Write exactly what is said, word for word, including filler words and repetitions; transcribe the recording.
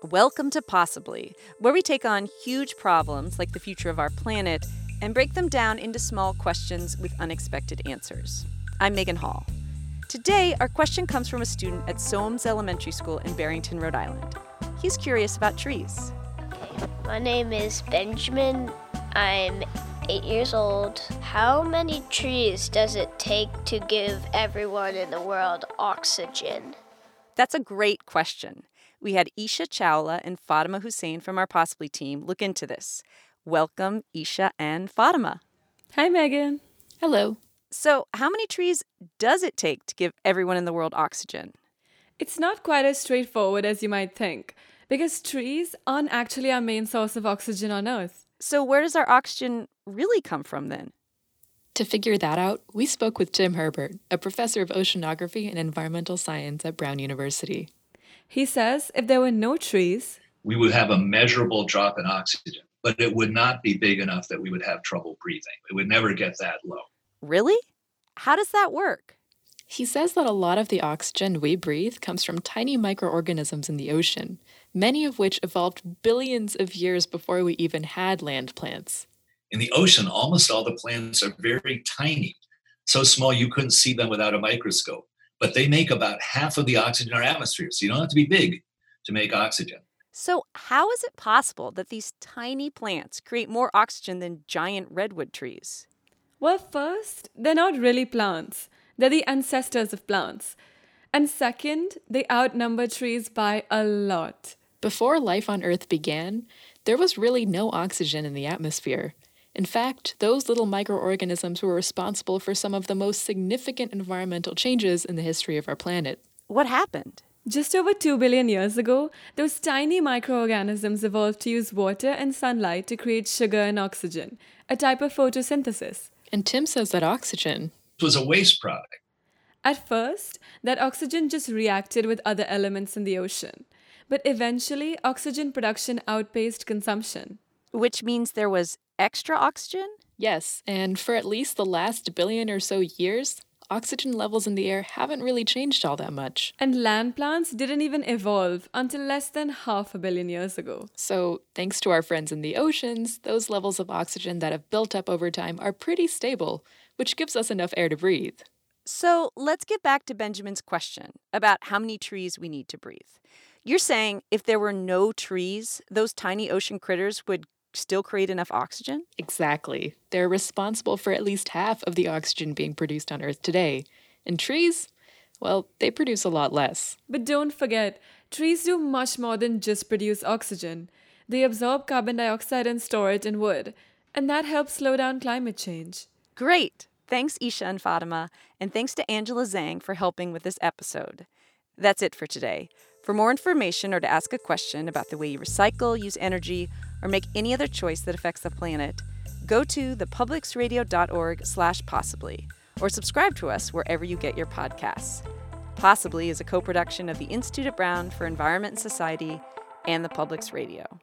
Welcome to Possibly, where we take on huge problems like the future of our planet and break them down into small questions with unexpected answers. I'm Megan Hall. Today, our question comes from a student at Soames Elementary School in Barrington, Rhode Island. He's curious about trees. Okay, my name is Benjamin. I'm eight years old. How many trees does it take to give everyone in the world oxygen? That's a great question. We had Isha Chawla and Fatima Hussein from our Possibly team look into this. Welcome, Isha and Fatima. Hi, Megan. Hello. So, how many trees does it take to give everyone in the world oxygen? It's not quite as straightforward as you might think, because trees aren't actually our main source of oxygen on Earth. So, where does our oxygen really come from then? To figure that out, we spoke with Jim Herbert, a professor of oceanography and environmental science at Brown University. He says if there were no trees, we would have a measurable drop in oxygen, but it would not be big enough that we would have trouble breathing. It would never get that low. Really? How does that work? He says that a lot of the oxygen we breathe comes from tiny microorganisms in the ocean, many of which evolved billions of years before we even had land plants. In the ocean, almost all the plants are very tiny, so small you couldn't see them without a microscope. But they make about half of the oxygen in our atmosphere, so you don't have to be big to make oxygen. So how is it possible that these tiny plants create more oxygen than giant redwood trees? Well, first, they're not really plants. They're the ancestors of plants. And second, they outnumber trees by a lot. Before life on Earth began, there was really no oxygen in the atmosphere. In fact, those little microorganisms were responsible for some of the most significant environmental changes in the history of our planet. What happened? Just over two billion years ago, those tiny microorganisms evolved to use water and sunlight to create sugar and oxygen, a type of photosynthesis. And Tim says that oxygen It was a waste product. At first, that oxygen just reacted with other elements in the ocean. But eventually, oxygen production outpaced consumption. Which means there was extra oxygen? Yes, and for at least the last billion or so years, oxygen levels in the air haven't really changed all that much. And land plants didn't even evolve until less than half a billion years ago. So, thanks to our friends in the oceans, those levels of oxygen that have built up over time are pretty stable, which gives us enough air to breathe. So let's get back to Benjamin's question about how many trees we need to breathe. You're saying if there were no trees, those tiny ocean critters would still create enough oxygen? Exactly. They're responsible for at least half of the oxygen being produced on Earth today. And trees, well, they produce a lot less. But don't forget, trees do much more than just produce oxygen. They absorb carbon dioxide and store it in wood, and that helps slow down climate change. Great! Thanks, Isha and Fatima, and thanks to Angela Zhang for helping with this episode. That's it for today. For more information or to ask a question about the way you recycle, use energy, or make any other choice that affects the planet, go to thepublicsradio.org slash possibly, or subscribe to us wherever you get your podcasts. Possibly is a co-production of the Institute at Brown for Environment and Society and the Publics Radio.